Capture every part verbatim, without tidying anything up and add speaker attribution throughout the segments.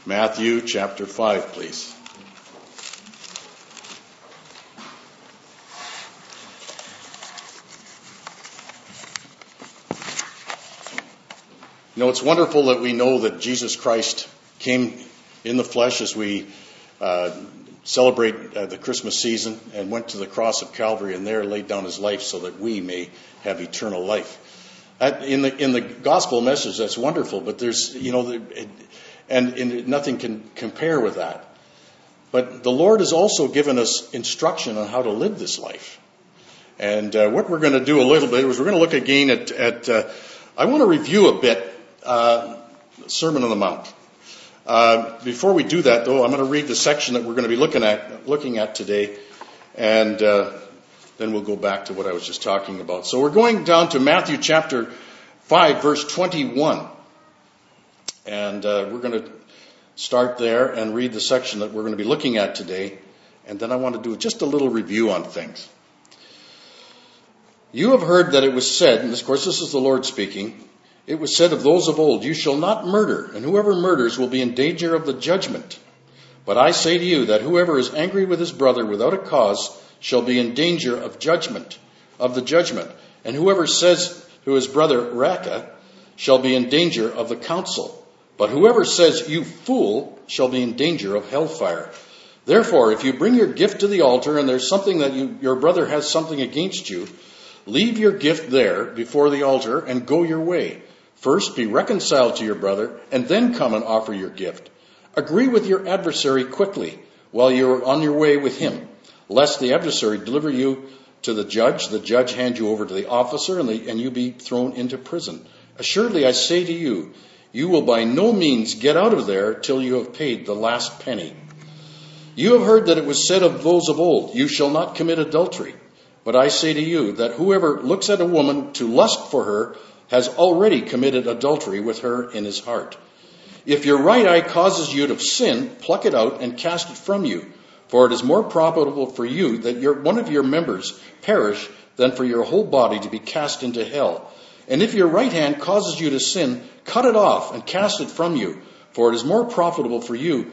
Speaker 1: Matthew chapter five, please. You know, it's wonderful that we know that Jesus Christ came in the flesh as we uh, celebrate uh, the Christmas season and went to the cross of Calvary and there laid down his life so that we may have eternal life. That, in the in the gospel message, that's wonderful, but there's, you know, it, and, and nothing can compare with that. But the Lord has also given us instruction on how to live this life. And uh, what we're going to do a little bit is we're going to look again at, at uh, I want to review a bit uh, Sermon on the Mount. Uh, before we do that, though, I'm going to read the section that we're going to be looking at looking at today, and uh, then we'll go back to what I was just talking about. So we're going down to Matthew chapter five, verse twenty-one. And uh, we're going to start there and read the section that we're going to be looking at today. And then I want to do just a little review on things. You have heard that it was said, and of course this is the Lord speaking, it was said of those of old, you shall not murder, and whoever murders will be in danger of the judgment. But I say to you that whoever is angry with his brother without a cause shall be in danger of judgment, of the judgment. And whoever says to his brother, Raca, shall be in danger of the council. But whoever says, you fool, shall be in danger of hellfire. Therefore, if you bring your gift to the altar and there's something that you, your brother has something against you, leave your gift there before the altar and go your way. First, be reconciled to your brother and then come and offer your gift. Agree with your adversary quickly while you're on your way with him, lest the adversary deliver you to the judge, the judge hand you over to the officer, and, the, and you be thrown into prison. Assuredly, I say to you, you will by no means get out of there till you have paid the last penny. You have heard that it was said of those of old, you shall not commit adultery. But I say to you that whoever looks at a woman to lust for her has already committed adultery with her in his heart. If your right eye causes you to sin, pluck it out and cast it from you. For it is more profitable for you that your, one of your members perish than for your whole body to be cast into hell. And if your right hand causes you to sin, cut it off and cast it from you. For it is more profitable for you,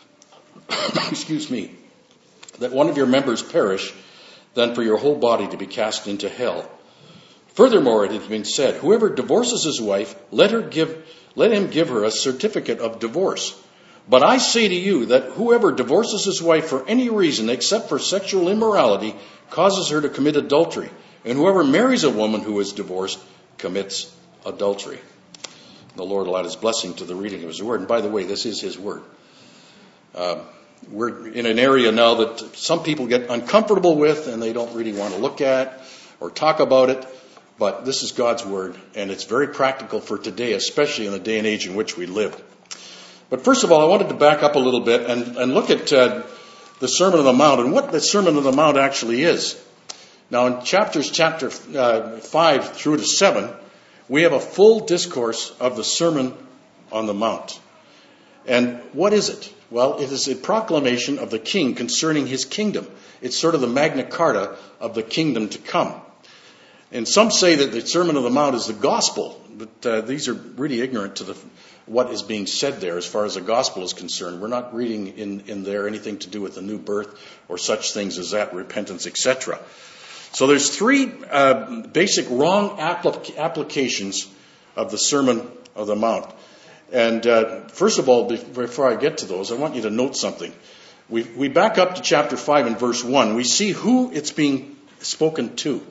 Speaker 1: excuse me, that one of your members perish than for your whole body to be cast into hell. Furthermore, it has been said, whoever divorces his wife, let her give, let him give her a certificate of divorce. But I say to you that whoever divorces his wife for any reason except for sexual immorality causes her to commit adultery. And whoever marries a woman who is divorced commits adultery. The Lord will add his blessing to the reading of his word. And by the way, this is his word. Uh, we're in an area now that some people get uncomfortable with and they don't really want to look at or talk about it. But this is God's word, and it's very practical for today, especially in the day and age in which we live. But first of all, I wanted to back up a little bit and, and look at uh, the Sermon on the Mount and what the Sermon on the Mount actually is. Now, in chapters chapter uh, five through to seven, we have a full discourse of the Sermon on the Mount. And what is it? Well, it is a proclamation of the king concerning his kingdom. It's sort of the Magna Carta of the kingdom to come. And some say that the Sermon on the Mount is the gospel, but uh, these are really ignorant to the what is being said there as far as the gospel is concerned. We're not reading in, in there anything to do with the new birth or such things as that, repentance, et cetera. So there's three uh, basic wrong applic- applications of the Sermon on the Mount. And uh, first of all, before I get to those, I want you to note something. We, we back up to chapter five and verse one. We see who it's being spoken to.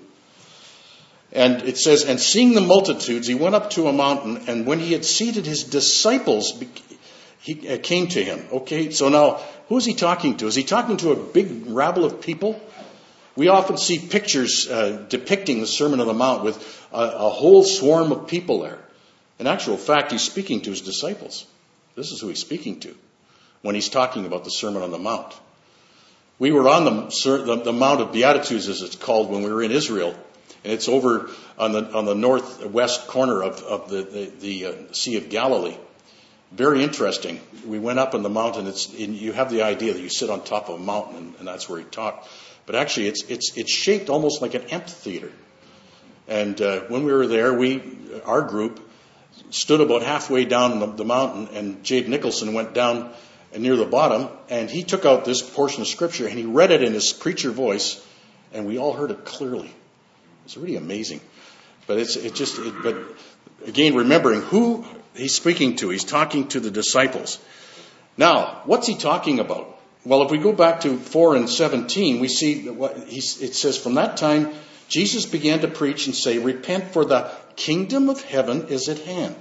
Speaker 1: And it says, and seeing the multitudes, he went up to a mountain, and when he had seated his disciples, he came to him. Okay, so now, who is he talking to? Is he talking to a big rabble of people? We often see pictures uh, depicting the Sermon on the Mount with a, a whole swarm of people there. In actual fact, he's speaking to his disciples. This is who he's speaking to when he's talking about the Sermon on the Mount. We were on the, the, the Mount of Beatitudes, as it's called, when we were in Israel. And it's over on the on the northwest corner of, of the, the, the uh, Sea of Galilee. Very interesting. We went up on the mountain. It's in, you have the idea that you sit on top of a mountain, and, and that's where he taught. But actually, it's it's it's shaped almost like an amphitheater. And uh, when we were there, we our group stood about halfway down the, the mountain, and Jade Nicholson went down near the bottom, and he took out this portion of Scripture, and he read it in his preacher voice, and we all heard it clearly. It's really amazing. But it's it just, it, but again, remembering who he's speaking to. He's talking to the disciples. Now, what's he talking about? Well, if we go back to four and seventeen, we see that what he, it says, from that time, Jesus began to preach and say, repent, for the kingdom of heaven is at hand.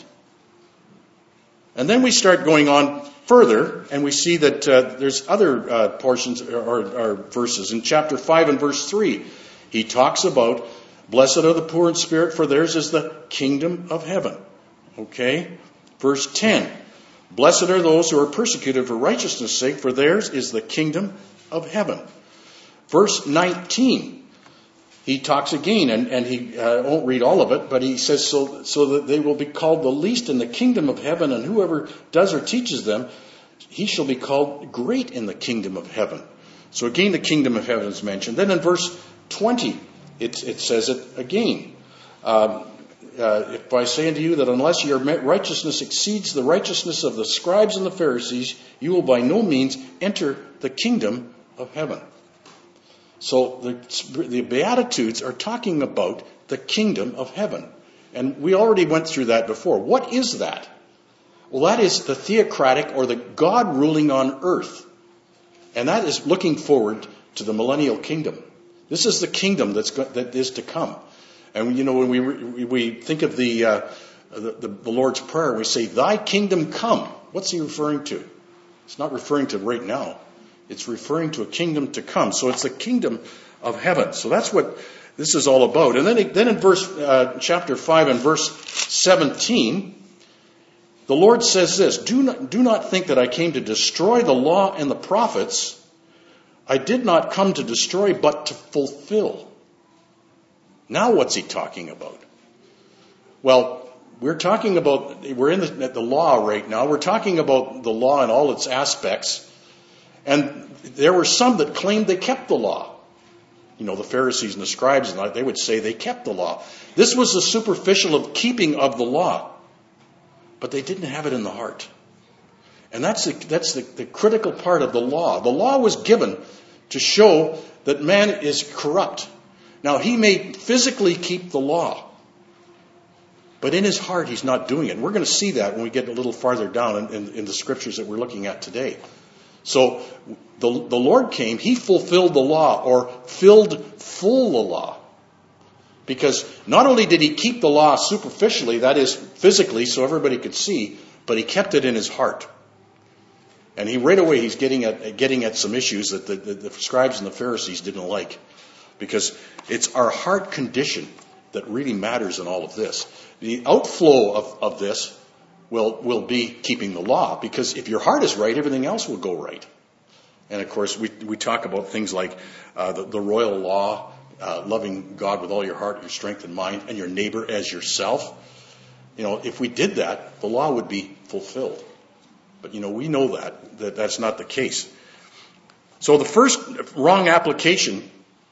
Speaker 1: And then we start going on further, and we see that uh, there's other uh, portions or, or, or verses. In chapter five and verse three, he talks about, blessed are the poor in spirit, for theirs is the kingdom of heaven. Okay? Verse ten, blessed are those who are persecuted for righteousness' sake, for theirs is the kingdom of heaven. Verse nineteen, he talks again, and, and he uh, won't read all of it, but he says, so, so that they will be called the least in the kingdom of heaven, and whoever does or teaches them, he shall be called great in the kingdom of heaven. So again, the kingdom of heaven is mentioned. Then in verse twenty, it, it says it again. Um, uh, if I say unto you that unless your righteousness exceeds the righteousness of the scribes and the Pharisees, you will by no means enter the kingdom of heaven. So the, the Beatitudes are talking about the kingdom of heaven. And we already went through that before. What is that? Well, that is the theocratic, or the God ruling on earth. And that is looking forward to the millennial kingdom. This is the kingdom that's that is to come. And, you know, when we we think of the, uh, the, the, the Lord's Prayer, we say, thy kingdom come. What's he referring to? It's not referring to right now. It's referring to a kingdom to come. So it's the kingdom of heaven. So that's what this is all about. And then, then in verse uh, chapter five and verse seventeen, the Lord says this, do not, do not think that I came to destroy the law and the prophets. I did not come to destroy, but to fulfill. Now what's he talking about? Well, we're talking about, we're in the, the law right now. We're talking about the law in all its aspects. And there were some that claimed they kept the law. You know, the Pharisees and the scribes, and they would say they kept the law. This was the superficial of keeping of the law. But they didn't have it in the heart. And that's the, that's the, the critical part of the law. The law was given to show that man is corrupt. Now, he may physically keep the law, but in his heart he's not doing it. And we're going to see that when we get a little farther down in, in, in the scriptures that we're looking at today. So the, the Lord came, he fulfilled the law, or filled full the law. Because not only did he keep the law superficially, that is physically so everybody could see, but he kept it in his heart. And he right away he's getting at getting at some issues that the, the, the scribes and the Pharisees didn't like. Because it's our heart condition that really matters in all of this. The outflow of, of this will, will be keeping the law. Because if your heart is right, everything else will go right. And of course, we, we talk about things like uh, the, the royal law, uh, loving God with all your heart, your strength and mind, and your neighbor as yourself. You know, if we did that, the law would be fulfilled. But, you know, we know that, that that's not the case. So the first wrong application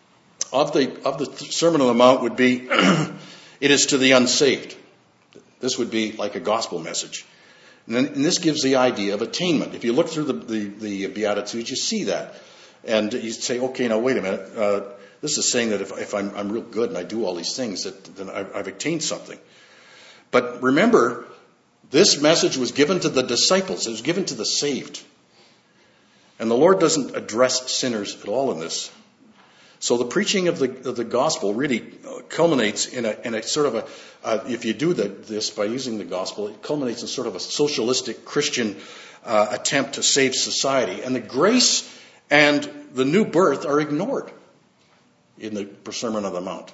Speaker 1: of the of the Sermon on the Mount would be, it is to the unsaved. This would be like a gospel message. And, then, and this gives the idea of attainment. If you look through the, the, the Beatitudes, you see that. And you say, okay, now wait a minute. Uh, this is saying that if, if I'm, I'm real good and I do all these things, that then I've, I've attained something. But remember, this message was given to the disciples. It was given to the saved. And the Lord doesn't address sinners at all in this. So the preaching of the of the gospel really culminates in a in a sort of a uh, if you do the, this by using the gospel, it culminates in sort of a socialistic Christian uh, attempt to save society, and the grace and the new birth are ignored in the Sermon on the Mount.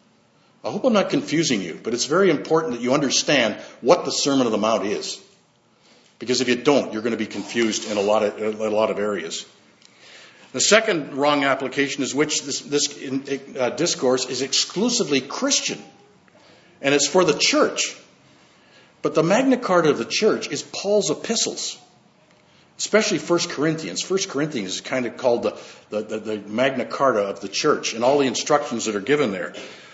Speaker 1: I hope I'm not confusing you, but it's very important that you understand what the Sermon on the Mount is, because if you don't, you're going to be confused in a lot of a lot of areas. The second wrong application is which this, this uh, discourse is exclusively Christian, and it's for the church. But the Magna Carta of the church is Paul's epistles, especially First Corinthians. First Corinthians is kind of called the, the, the, the Magna Carta of the church, and all the instructions that are given there.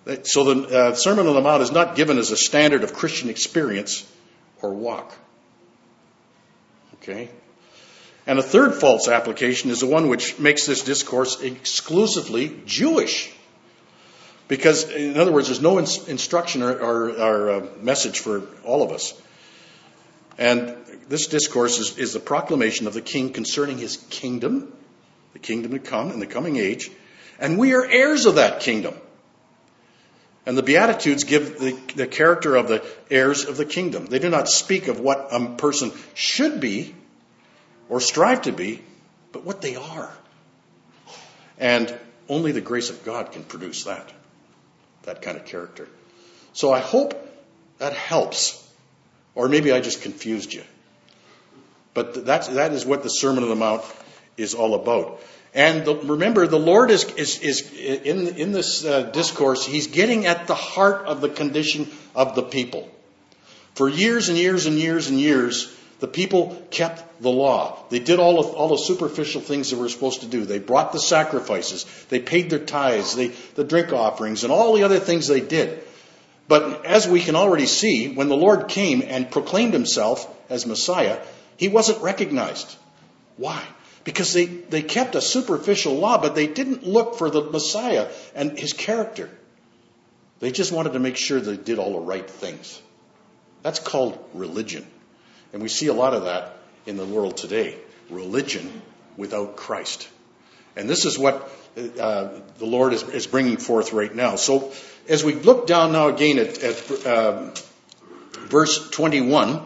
Speaker 1: So the uh, Sermon on the Mount is not given as a standard of Christian experience or walk. Okay? And a third false application is the one which makes this discourse exclusively Jewish. Because, in other words, there's no ins- instruction or, or, or uh, message for all of us. And this discourse is, is the proclamation of the king concerning his kingdom, the kingdom to come in the coming age, and we are heirs of that kingdom. And the Beatitudes give the, the character of the heirs of the kingdom. They do not speak of what a person should be or strive to be, but what they are. And only the grace of God can produce that, that kind of character. So I hope that helps. Or maybe I just confused you. But that's, that is what the Sermon on the Mount is all about. And the, remember, the Lord is, is, is in, in this uh, discourse, he's getting at the heart of the condition of the people. For years and years and years and years, the people kept the law. They did all of, all the superficial things they were supposed to do. They brought the sacrifices. They paid their tithes, they, the drink offerings, and all the other things they did. But as we can already see, when the Lord came and proclaimed himself as Messiah, he wasn't recognized. Why? Because they, they kept a superficial law, but they didn't look for the Messiah and his character. They just wanted to make sure they did all the right things. That's called religion. And we see a lot of that in the world today. Religion without Christ. And this is what uh, the Lord is, is bringing forth right now. So as we look down now again at, at uh, verse twenty-one,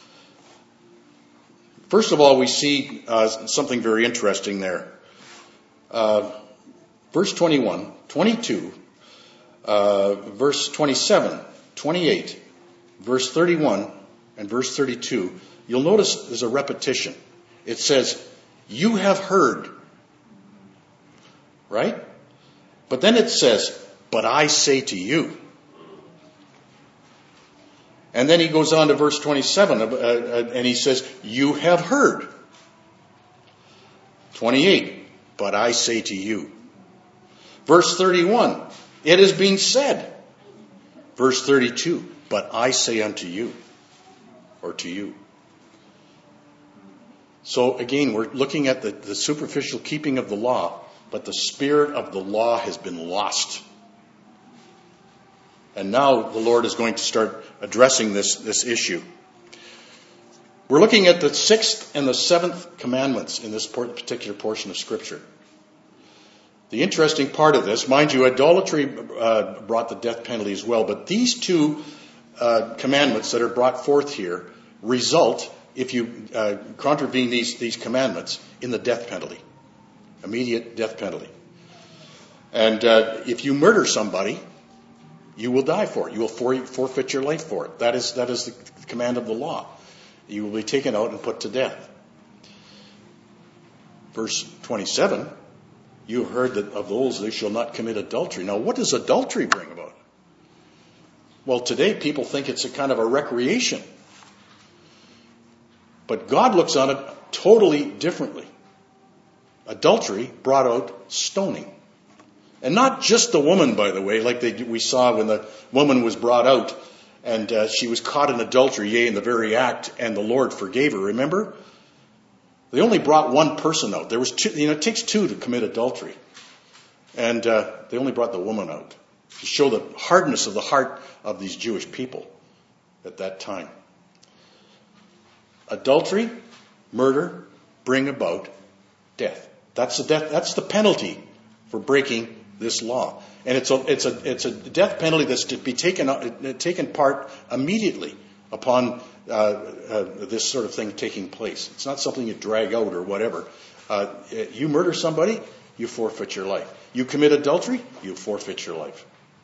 Speaker 1: first of all, we see uh, something very interesting there. Uh, verse twenty-one, twenty-two, uh, verse twenty-seven, twenty-eight, verse thirty-one, and verse thirty-two. You'll notice there's a repetition. It says, "You have heard." Right? But then it says, "But I say to you." And then he goes on to verse twenty-seven, uh, uh, and he says, "You have heard." twenty-eight, "But I say to you." Verse thirty-one, "It has been said." Verse thirty-two, "But I say unto you," or to you. So again, we're looking at the, the superficial keeping of the law, but the spirit of the law has been lost. And now the Lord is going to start addressing this, this issue. We're looking at the sixth and the seventh commandments in this particular portion of Scripture. The interesting part of this, mind you, idolatry uh, brought the death penalty as well, but these two uh, commandments that are brought forth here result, if you uh, contravene these, these commandments, in the death penalty. Immediate death penalty. And uh, if you murder somebody, you will die for it. You will forfeit your life for it. That is, that is the command of the law. You will be taken out and put to death. Verse twenty-seven, "You have heard that of those they shall not commit adultery." Now, what does adultery bring about? Well, today people think it's a kind of a recreation. But God looks on it totally differently. Adultery brought out stoning. And not just the woman, by the way, like they, we saw when the woman was brought out and uh, she was caught in adultery, yea, in the very act, and the Lord forgave her. Remember? They only brought one person out. There was two, you know, it takes two to commit adultery. And uh, they only brought the woman out to show the hardness of the heart of these Jewish people at that time. Adultery, murder, bring about death. That's the death. That's the penalty for breaking this law, and it's a it's a it's a death penalty that's to be taken uh, taken part immediately upon uh, uh, this sort of thing taking place. It's not something you drag out or whatever. Uh, you murder somebody, you forfeit your life. You commit adultery, you forfeit your life.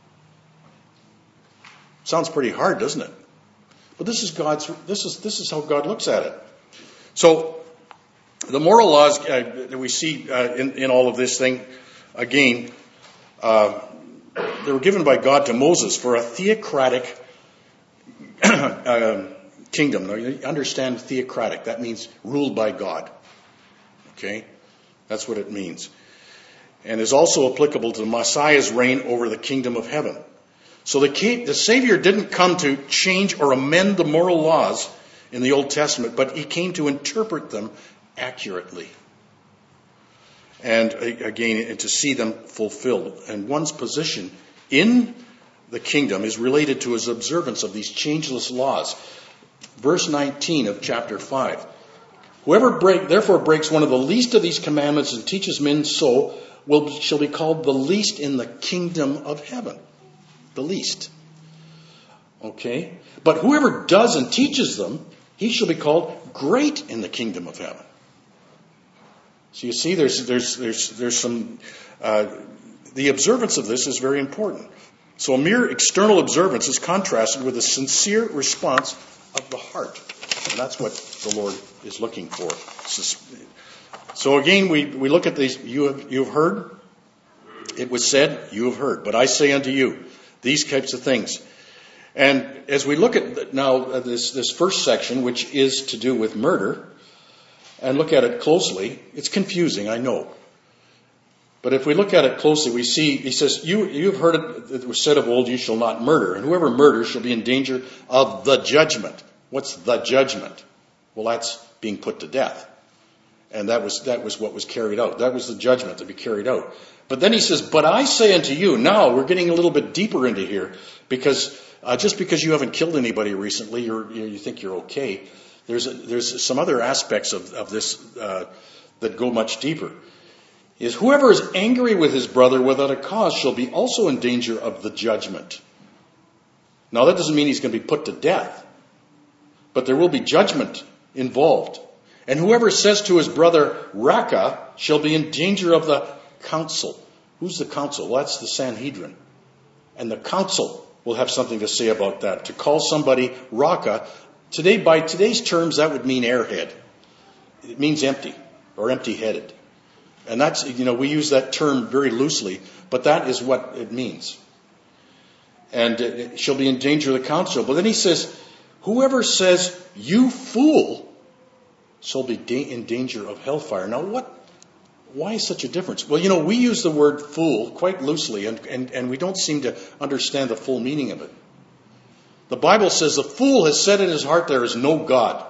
Speaker 1: Sounds pretty hard, doesn't it? But this is God's. This is this is how God looks at it. So the moral laws uh, that we see uh, in in all of this thing, again, uh, they were given by God to Moses for a theocratic uh, kingdom. Now, you understand theocratic? That means ruled by God. Okay, that's what it means, and is also applicable to the Messiah's reign over the kingdom of heaven. So the, the Savior didn't come to change or amend the moral laws in the Old Testament, but he came to interpret them accurately. And again, and to see them fulfilled. And one's position in the kingdom is related to his observance of these changeless laws. Verse nineteen of chapter five. Whoever break, therefore breaks one of the least of these commandments and teaches men so, will shall be called the least in the kingdom of heaven. The least. Okay? But whoever does and teaches them, he shall be called great in the kingdom of heaven. So you see, there's there's there's there's some uh, the observance of this is very important. So a mere external observance is contrasted with a sincere response of the heart, and that's what the Lord is looking for. So again, we we look at these. You have you have heard. It was said, you have heard, but I say unto you, these types of things. And as we look at now this this first section, which is to do with murder. And look at it closely, it's confusing, I know. But if we look at it closely, we see, he says, you, you've heard it, it was said of old, you shall not murder. And whoever murders shall be in danger of the judgment. What's the judgment? Well, that's being put to death. And that was, that was what was carried out. That was the judgment to be carried out. But then he says, but I say unto you, now we're getting a little bit deeper into here, because uh, just because you haven't killed anybody recently, you're, you, you think you're okay. There's a, there's some other aspects of, of this uh, that go much deeper. Is whoever is angry with his brother without a cause shall be also in danger of the judgment. Now that doesn't mean he's going to be put to death, but there will be judgment involved. And whoever says to his brother, Raka, shall be in danger of the council. Who's the council? Well, that's the Sanhedrin. And the council will have something to say about that. To call somebody Raka, today, by today's terms, that would mean airhead. It means empty or empty-headed. And that's, you know, we use that term very loosely, but that is what it means. And it shall be in danger of the council. But then he says, whoever says, you fool, shall be da- in danger of hellfire. Now, what? Why is such a difference? Well, you know, we use the word fool quite loosely, and, and, and we don't seem to understand the full meaning of it. The Bible says the fool has said in his heart there is no God.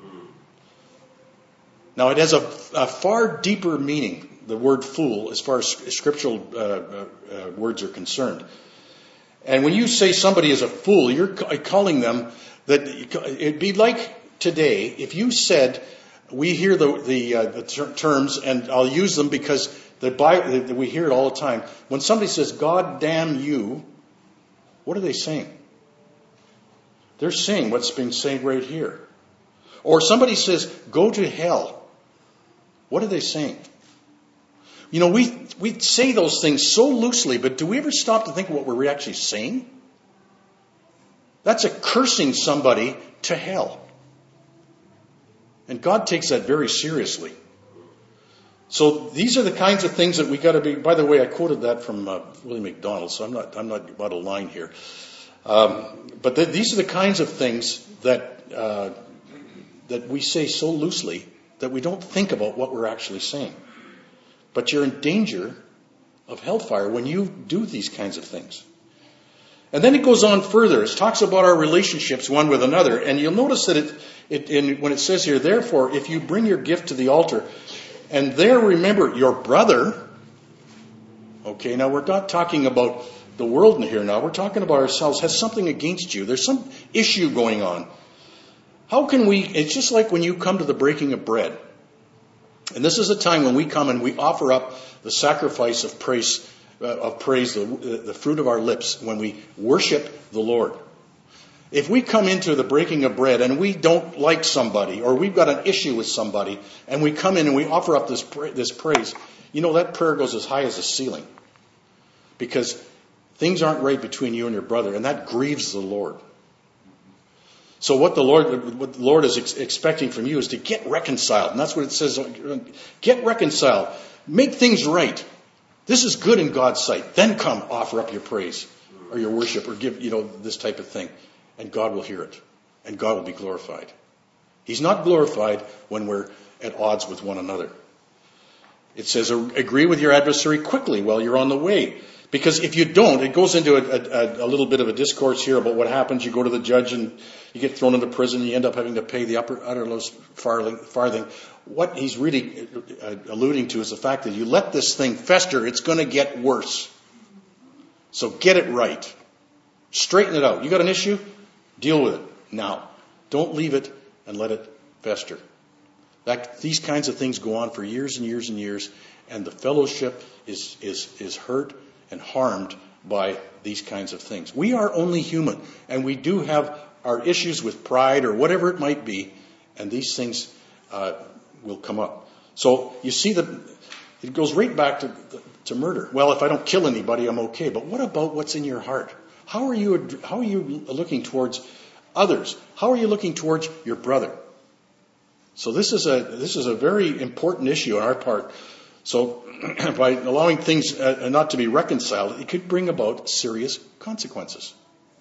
Speaker 1: Now, it has a, a far deeper meaning, the word fool, as far as scriptural uh, uh, uh, words are concerned. And when you say somebody is a fool, you're calling them that it'd be like today if you said, we hear the the, uh, the ter- terms, and I'll use them because the Bible, we hear it all the time. When somebody says, God damn you, what are they saying? They're saying what's being said right here. Or somebody says, go to hell. What are they saying? You know, we we say those things so loosely, but do we ever stop to think of what we're actually saying? That's a cursing somebody to hell. And God takes that very seriously. So these are the kinds of things that we got to be. By the way, I quoted that from uh, William MacDonald, so I'm not I'm not about a line here. Um, but th- these are the kinds of things that uh, that we say so loosely that we don't think about what we're actually saying. But you're in danger of hellfire when you do these kinds of things. And then it goes on further. It talks about our relationships one with another. And you'll notice that it, it in, when it says here, therefore, if you bring your gift to the altar, and there remember your brother. Okay, now we're not talking about the world in here now. We're talking about ourselves. Has something against you. There's some issue going on. How can we, it's just like when you come to the breaking of bread. And this is a time when we come and we offer up the sacrifice of praise, uh, of praise, the, the fruit of our lips, when we worship the Lord. If we come into the breaking of bread and we don't like somebody, or we've got an issue with somebody, and we come in and we offer up this this praise, you know, that prayer goes as high as the ceiling. Because things aren't right between you and your brother, and that grieves the Lord. So what the Lord, what the Lord is ex- expecting from you is to get reconciled. And that's what it says. Get reconciled. Make things right. This is good in God's sight. Then come offer up your praise or your worship or give, you know, this type of thing. And God will hear it. And God will be glorified. He's not glorified when we're at odds with one another. It says, agree with your adversary quickly while you're on the way, Because if you don't, it goes into a, a, a little bit of a discourse here about what happens. You go to the judge and you get thrown into prison and you end up having to pay the upper uttermost farthing. What he's really alluding to is the fact that you let this thing fester, it's going to get worse. So get it right. Straighten it out. You got an issue? Deal with it now. Don't leave it and let it fester. That, these kinds of things go on for years and years and years, and the fellowship is, is, is hurt and harmed by these kinds of things. We are only human, and we do have our issues with pride or whatever it might be, and these things uh, will come up. So you see, the, it goes right back to, to murder. Well, if I don't kill anybody, I'm okay. But what about what's in your heart? How are you, how are you looking towards others? How are you looking towards your brother? So this is a this is a very important issue on our part. So by allowing things uh, not to be reconciled, it could bring about serious consequences.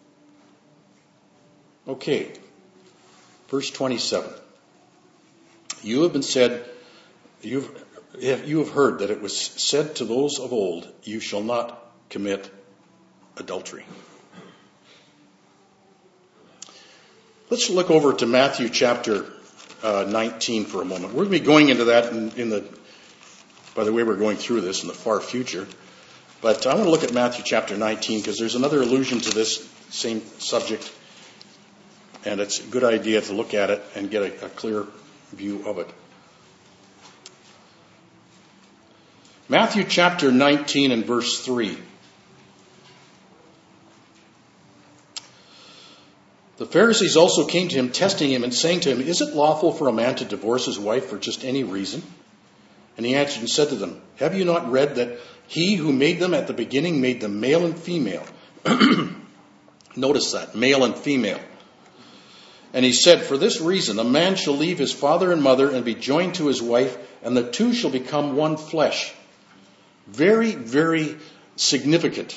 Speaker 1: Okay, verse twenty-seven. You have been said, you've you have heard that it was said to those of old, you shall not commit adultery. Let's look over to Matthew chapter uh, nineteen for a moment. We're going to be going into that in, in the, by the way we're going through this, in the far future. But I want to look at Matthew chapter nineteen because there's another allusion to this same subject. And it's a good idea to look at it and get a, a clear view of it. Matthew chapter nineteen and verse three. The Pharisees also came to him, testing him and saying to him, is it lawful for a man to divorce his wife for just any reason? And he answered and said to them, have you not read that he who made them at the beginning made them male and female? Notice that, male and female. And he said, for this reason, a man shall leave his father and mother and be joined to his wife, and the two shall become one flesh. Very, very significant.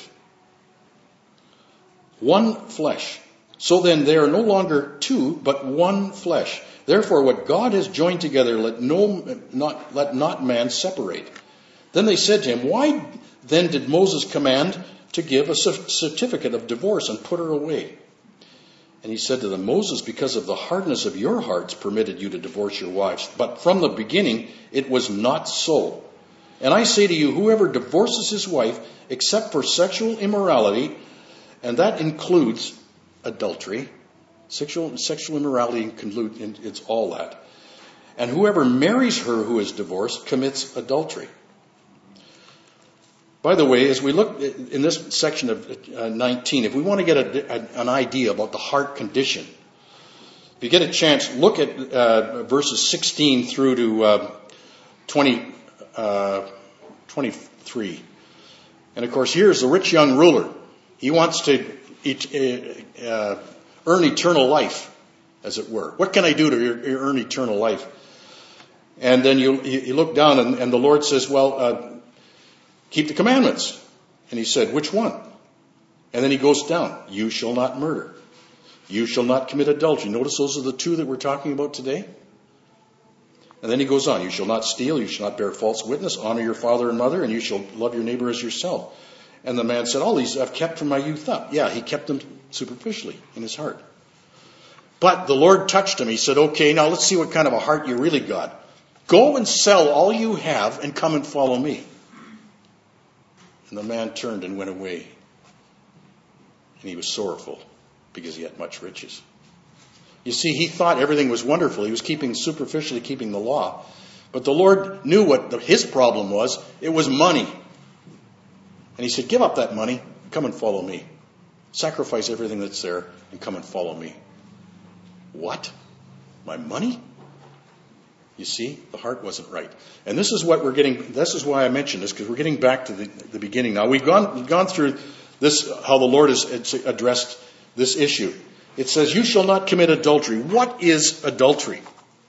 Speaker 1: One flesh. So then they are no longer two, but one flesh. Therefore, what God has joined together, let no not let not man separate. Then they said to him, why then did Moses command to give a certificate of divorce and put her away? And he said to them, Moses, because of the hardness of your hearts, permitted you to divorce your wives. But from the beginning, it was not so. And I say to you, whoever divorces his wife, except for sexual immorality, and that includes adultery, sexual sexual immorality includes, it's all that. And whoever marries her who is divorced commits adultery. By the way, as we look in this section of uh, nineteen, if we want to get a, a, an idea about the heart condition, if you get a chance, look at uh, verses sixteen through to uh, twenty, uh, twenty-three. And of course, here's the rich young ruler. He wants to uh, earn eternal life, as it were. What can I do to earn eternal life? And then you, you look down and, and the Lord says, well, uh, keep the commandments. And he said, which one? And then he goes down. You shall not murder. You shall not commit adultery. Notice those are the two that we're talking about today. And then he goes on. You shall not steal. You shall not bear false witness. Honor your father and mother. And you shall love your neighbor as yourself. And the man said, all these I've kept from my youth up. Yeah, he kept them superficially in his heart. But the Lord touched him. He said, okay, now let's see what kind of a heart you really got. Go and sell all you have and come and follow me. And the man turned and went away. And he was sorrowful because he had much riches. You see, he thought everything was wonderful. He was keeping superficially keeping the law. But the Lord knew what the, his problem was. It was money. And he said, give up that money, come and follow me. Sacrifice everything that's there and come and follow me. What? My money? You see, the heart wasn't right. And this is what we're getting, this is why I mentioned this, because we're getting back to the, the beginning. Now, we've gone, we've gone through this, how the Lord has addressed this issue. It says, you shall not commit adultery. What is adultery?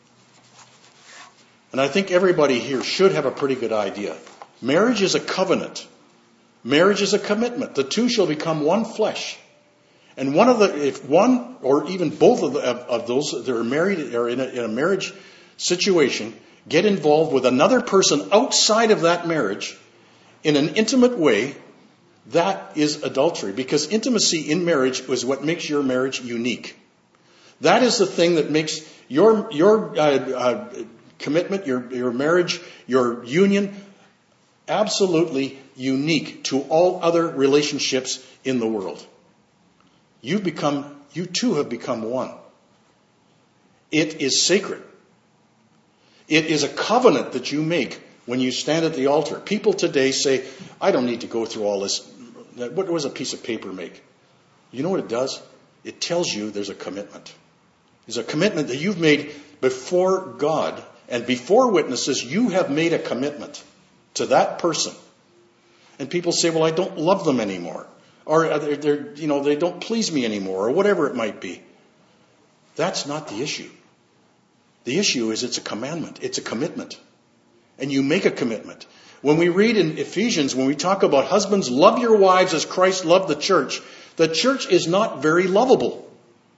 Speaker 1: And I think everybody here should have a pretty good idea. Marriage is a covenant. Marriage is a commitment. The two shall become one flesh. And one of the, if one or even both of, the, of, of those that are married or in a, in a marriage situation get involved with another person outside of that marriage in an intimate way, that is adultery. Because intimacy in marriage is what makes your marriage unique. That is the thing that makes your your uh, uh, commitment, your your marriage, your union absolutely unique to all other relationships in the world. You become, you too have become one. It is sacred. It is a covenant that you make when you stand at the altar. People today say, I don't need to go through all this. What does a piece of paper make? You know what it does? It tells you there's a commitment. There's a commitment that you've made before God and before witnesses. You have made a commitment to that person. And people say, well, I don't love them anymore. Or they're, they're, you know, they don't please me anymore, or whatever it might be. That's not the issue. The issue is it's a commandment. It's a commitment. And you make a commitment. When we read in Ephesians, when we talk about husbands, love your wives as Christ loved the church, the church is not very lovable.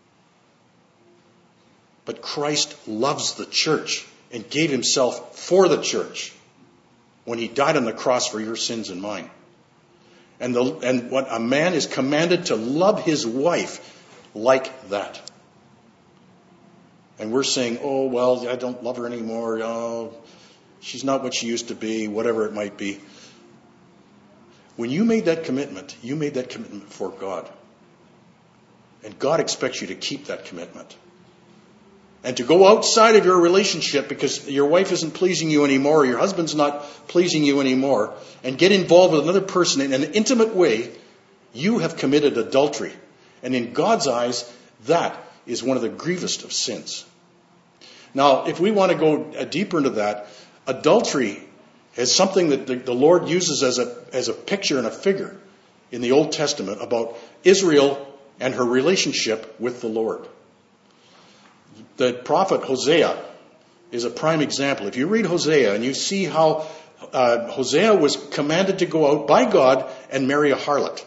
Speaker 1: But Christ loves the church and gave himself for the church when he died on the cross for your sins and mine. And, the, and what a man is commanded to love his wife like that. And we're saying, oh, well, I don't love her anymore. Oh, she's not what she used to be, whatever it might be. When you made that commitment, you made that commitment before God. And God expects you to keep that commitment. And to go outside of your relationship because your wife isn't pleasing you anymore, or your husband's not pleasing you anymore, and get involved with another person in an intimate way, you have committed adultery. And in God's eyes, that is one of the grievous of sins. Now, if we want to go deeper into that, adultery is something that the, the Lord uses as a, as a picture and a figure in the Old Testament about Israel and her relationship with the Lord. The prophet Hosea is a prime example. If you read Hosea and you see how uh, Hosea was commanded to go out by God and marry a harlot.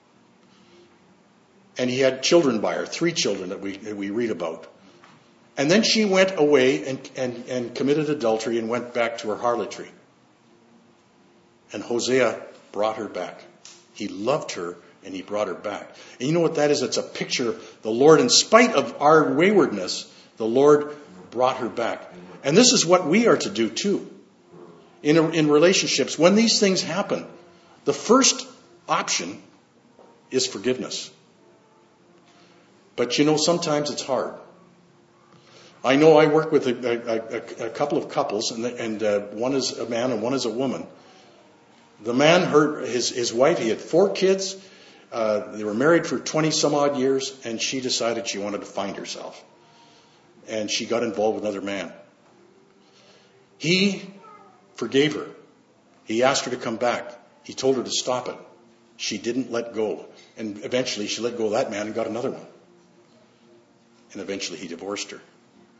Speaker 1: And he had children by her, three children that we, that we read about. And then she went away and, and, and committed adultery and went back to her harlotry. And Hosea brought her back. He loved her and he brought her back. And you know what that is? It's a picture of the Lord, in spite of our waywardness, the Lord brought her back. And this is what we are to do too. In, a, in relationships, when these things happen, the first option is forgiveness. But you know, sometimes it's hard. I know I work with a, a, a couple of couples, and, and uh, one is a man and one is a woman. The man, hurt his, his wife, he had four kids. Uh, they were married for twenty some odd years, and she decided she wanted to find herself. And she got involved with another man. He forgave her. He asked her to come back. He told her to stop it. She didn't let go. And eventually she let go of that man and got another one. And eventually he divorced her.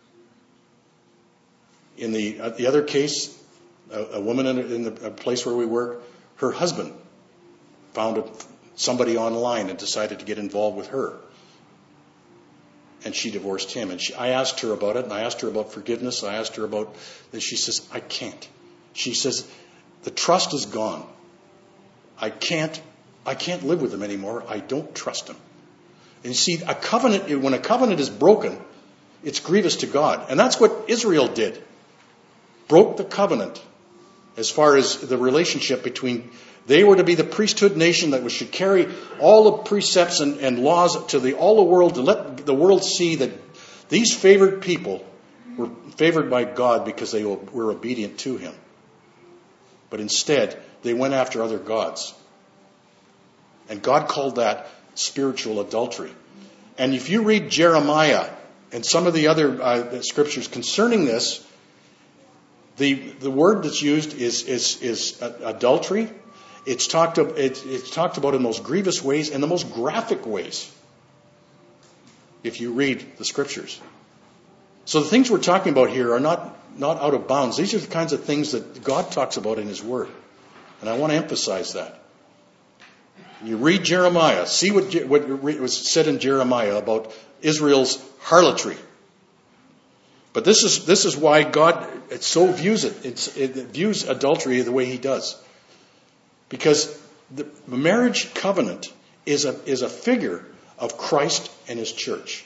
Speaker 1: In the, uh, the other case, a, a woman in, a, in the a place where we work, her husband found a, somebody online and decided to get involved with her. And she divorced him. And she, I asked her about it, and I asked her about forgiveness. I asked her about this. She says, I can't. She says, the trust is gone. I can't, I can't live with him anymore. I don't trust him. And you see, a covenant, when a covenant is broken, it's grievous to God. And that's what Israel did. Broke the covenant as far as the relationship between, they were to be the priesthood nation that should carry all the precepts and, and laws to the, all the world, to let the world see that these favored people were favored by God because they were obedient to him. But instead, they went after other gods. And God called that spiritual adultery. And if you read Jeremiah and some of the other uh, scriptures concerning this, the the word that's used is is is adultery. It's talked of, it's, it's talked about in the most grievous ways and the most graphic ways. If you read the scriptures, so the things we're talking about here are not not out of bounds. These are the kinds of things that God talks about in His Word, and I want to emphasize that. You read Jeremiah, see what, what was said in Jeremiah about Israel's harlotry. But this is this is why God it so views it. It's, it views adultery the way He does. Because the marriage covenant is a, is a figure of Christ and his church.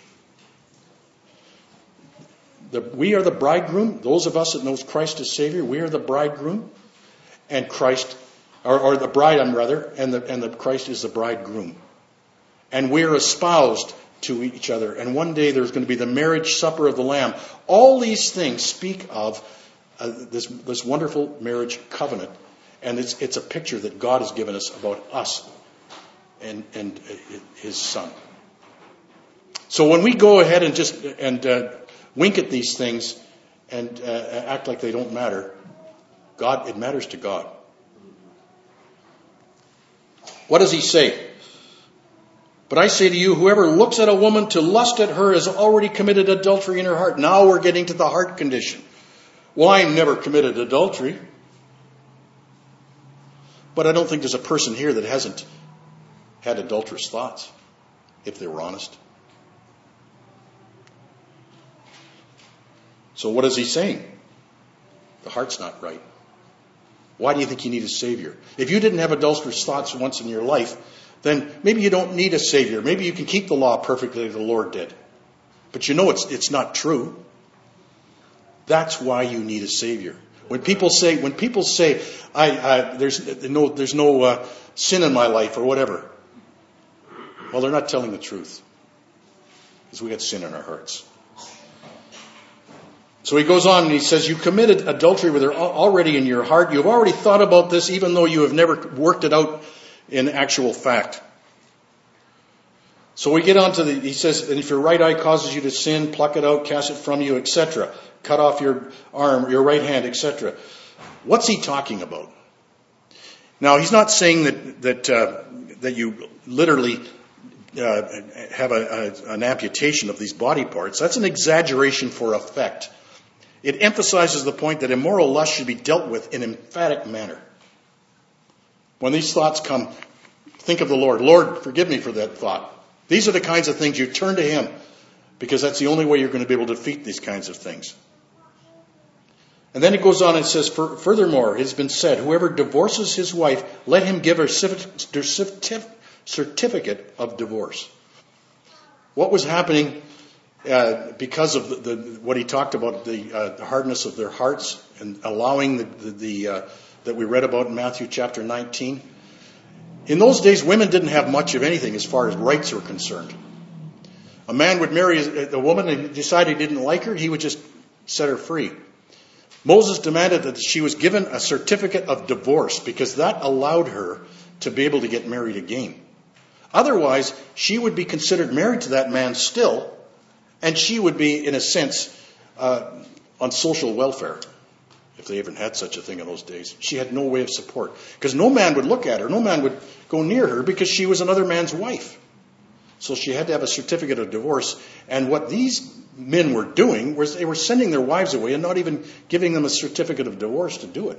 Speaker 1: The, we are the bridegroom. Those of us that knows Christ as Savior, we are the bridegroom, and Christ, or, or the bride, I'm rather, and the and the Christ is the bridegroom, and we are espoused to each other. And one day there's going to be the marriage supper of the Lamb. All these things speak of uh, this this wonderful marriage covenant, and it's it's a picture that God has given us about us and and uh, His Son. So when we go ahead and just and uh, wink at these things and uh, act like they don't matter, God, it matters to God. What does he say? But I say to you, whoever looks at a woman to lust at her has already committed adultery in her heart. Now we're getting to the heart condition. Well, I never committed adultery. But I don't think there's a person here that hasn't had adulterous thoughts, if they were honest. So what is he saying? The heart's not right. Why do you think you need a Savior? If you didn't have adulterous thoughts once in your life, then maybe you don't need a Savior. Maybe you can keep the law perfectly as the Lord did. But you know it's it's not true. That's why you need a Savior. When people say, when people say, I, I there's no there's no uh, sin in my life or whatever, well, they're not telling the truth, because we got sin in our hearts. So he goes on and he says, you committed adultery with her already in your heart. You've already thought about this, even though you have never worked it out in actual fact. So we get on to the, he says, and if your right eye causes you to sin, pluck it out, cast it from you, et cetera. Cut off your arm, your right hand, et cetera. What's he talking about? Now, he's not saying that that uh, that you literally uh, have a, a, an amputation of these body parts. That's an exaggeration for effect. It emphasizes the point that immoral lust should be dealt with in an emphatic manner. When these thoughts come, think of the Lord. Lord, forgive me for that thought. These are the kinds of things you turn to Him, because that's the only way you're going to be able to defeat these kinds of things. And then it goes on and says, furthermore, it has been said, whoever divorces his wife, let him give her a certificate of divorce. What was happening uh, because of the, the, what he talked about, the, uh, the hardness of their hearts and allowing the, the, the uh, that we read about in Matthew chapter nineteen. In those days, women didn't have much of anything as far as rights were concerned. A man would marry a woman and decide he didn't like her, he would just set her free. Moses demanded that she was given a certificate of divorce because that allowed her to be able to get married again. Otherwise, she would be considered married to that man still, and she would be, in a sense, uh, on social welfare, if they even had such a thing in those days. She had no way of support, because no man would look at her, no man would go near her, because she was another man's wife. So she had to have a certificate of divorce. And what these men were doing was they were sending their wives away and not even giving them a certificate of divorce to do it.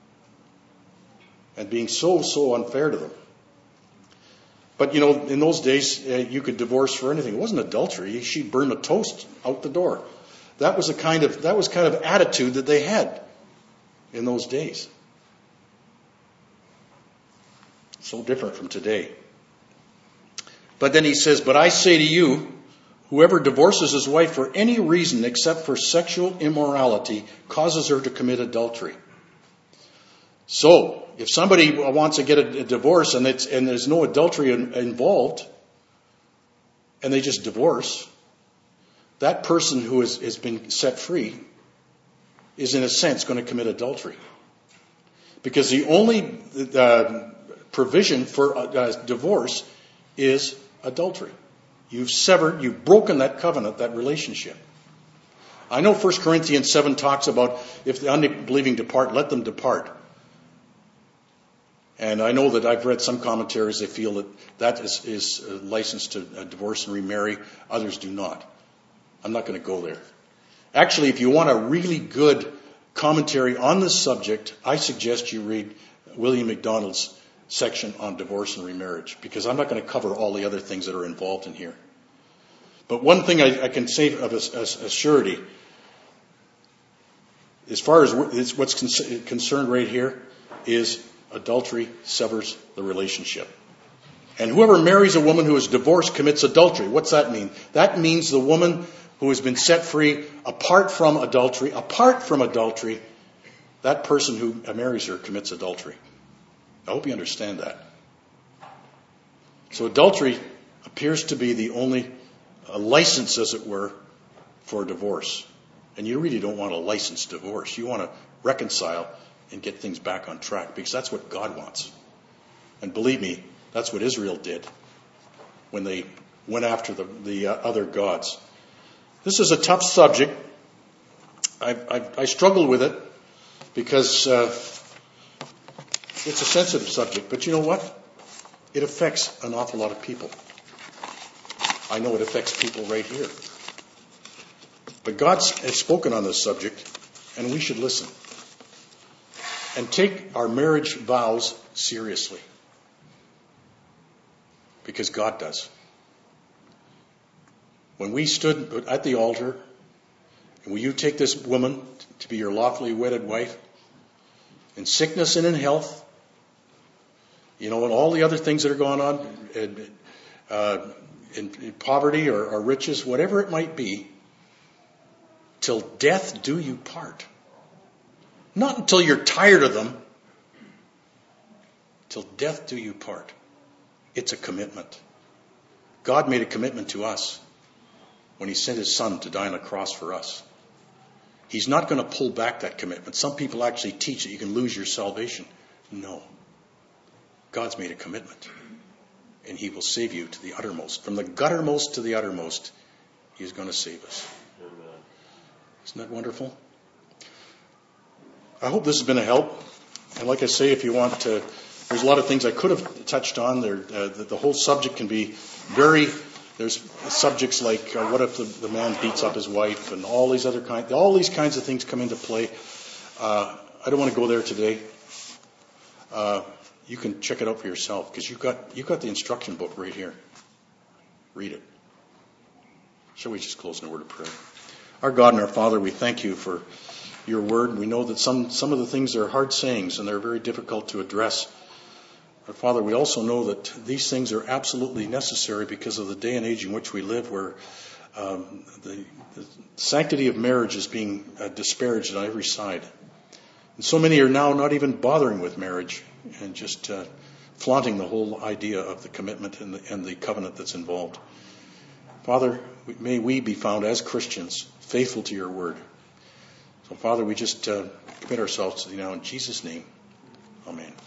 Speaker 1: And being so, so unfair to them. But, you know, in those days, uh, you could divorce for anything. It wasn't adultery. She burned a toast out the door. That was the kind of, that was kind of attitude that they had in those days. So different from today. But then he says, but I say to you, whoever divorces his wife for any reason except for sexual immorality causes her to commit adultery. So, if somebody wants to get a, a divorce and, it's, and there's no adultery in, involved, and they just divorce, that person who is, has been set free is, in a sense, going to commit adultery. Because the only uh, provision for uh, divorce is adultery. You've severed, you've broken that covenant, that relationship. I know First Corinthians seven talks about if the unbelieving depart, let them depart. And I know that I've read some commentaries, they feel that that is, is a license to divorce and remarry. Others do not. I'm not going to go there. Actually, if you want a really good commentary on this subject, I suggest you read William MacDonald's section on divorce and remarriage, because I'm not going to cover all the other things that are involved in here. But one thing I, I can say of a, a, a surety, as far as what's concerned right here, is adultery severs the relationship. And whoever marries a woman who is divorced commits adultery. What's that mean? That means the woman who has been set free apart from adultery, apart from adultery, that person who marries her commits adultery. I hope you understand that. So adultery appears to be the only uh, license, as it were, for divorce. And you really don't want a licensed divorce. You want to reconcile and get things back on track, because that's what God wants. And believe me, that's what Israel did when they went after the, the uh, other gods. This is a tough subject. I, I, I struggle with it because uh, it's a sensitive subject. But you know what? It affects an awful lot of people. I know it affects people right here. But God has spoken on this subject, and we should listen. And take our marriage vows seriously. Because God does. When we stood at the altar, and will you take this woman to be your lawfully wedded wife, in sickness and in health, you know, and all the other things that are going on, in, uh, in, in poverty or, or riches, whatever it might be, till death do you part. Not until you're tired of them, till death do you part. It's a commitment. God made a commitment to us when he sent his son to die on a cross for us. He's not going to pull back that commitment. Some people actually teach that you can lose your salvation. No. God's made a commitment. And he will save you to the uttermost. From the guttermost to the uttermost, he is going to save us. Amen. Isn't that wonderful? I hope this has been a help. And like I say, if you want to... There's a lot of things I could have touched on. There, uh, the, the whole subject can be very. There's subjects like uh, what if the, the man beats up his wife, and all these other kind. All these kinds of things come into play. Uh, I don't want to go there today. Uh, you can check it out for yourself, because you've got you've got the instruction book right here. Read it. Shall we just close in a word of prayer? Our God and our Father, we thank you for your word. We know that some some of the things are hard sayings, and they're very difficult to address. But Father, we also know that these things are absolutely necessary because of the day and age in which we live, where um, the, the sanctity of marriage is being uh, disparaged on every side. And so many are now not even bothering with marriage and just uh, flaunting the whole idea of the commitment and the, and the covenant that's involved. Father, may we be found as Christians faithful to your word. So, Father, we just uh, commit ourselves to you now in Jesus' name. Amen.